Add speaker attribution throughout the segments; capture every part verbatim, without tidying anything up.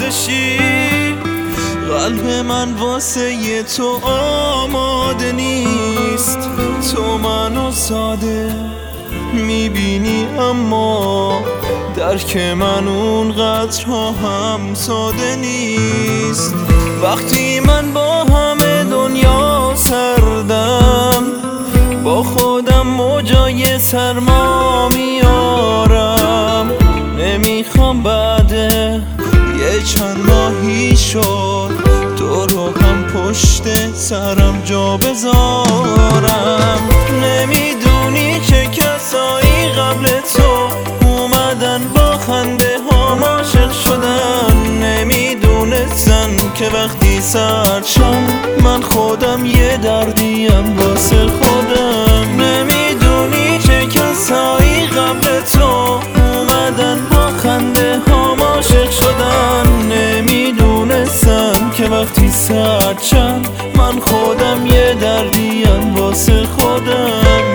Speaker 1: بستشی. قلب من واسه ی تو آماده نیست. تو منو ساده میبینی اما درک من اونقدر ها هم ساده نیست. وقتی من با همه دنیا سردم، با خودم موجای سرما میارم. نمیخوام بعد یه چند ماهی شد تو رو هم پشت سرم جا بذارم. نمیدونی که کسایی قبل تو اومدن با خنده ها عاشق شدن. نمیدونستن که وقتی سرشم من خودم یه دردیم واسه خودم. نمیدونی که کسایی قبل تو اومدن با خنده ها عاشق شدن. نمیدونستن که وقتی سرشم من خودم یه دردیم واسه خودم.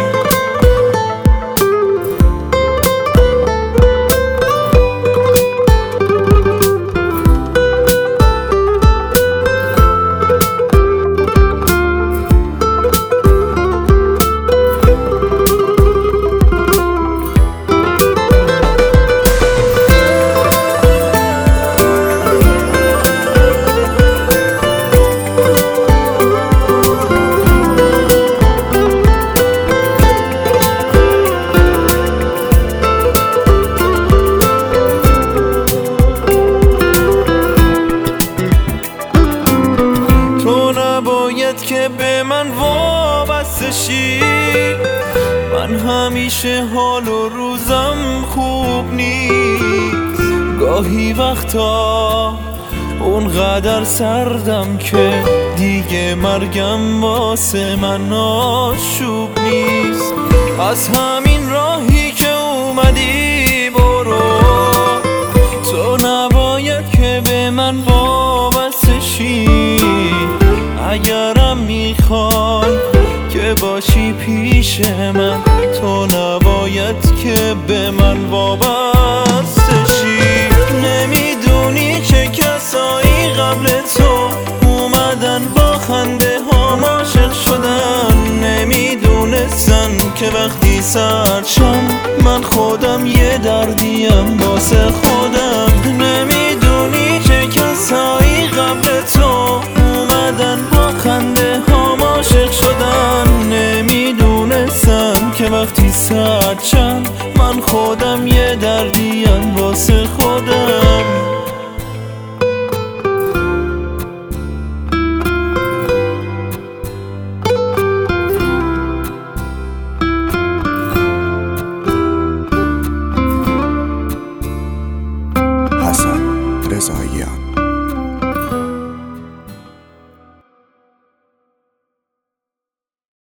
Speaker 1: که به من وابسته شی. من همیشه حال و روزم خوب نیست. گاهی وقتا اونقدر سردم که دیگه مرگم واسه من آشوب نیست. از همین راهی که اومدی برو. تو نباید که به من وابسته شی. اگرم میخوای که باشی پیش من تو نباید که به من وابسته شی. نمیدونی که کسایی قبل تو اومدن با خنده ها عاشق شدن. نمیدونستن که وقتی سرشم من خودم یه دردیم واسه خودم. نمیدونی که کسایی قبل تو اومدن با خنده ها عاشق شدن. نمیدونستن که وقتی سرشم من خودم یه دردیم واسه خودم.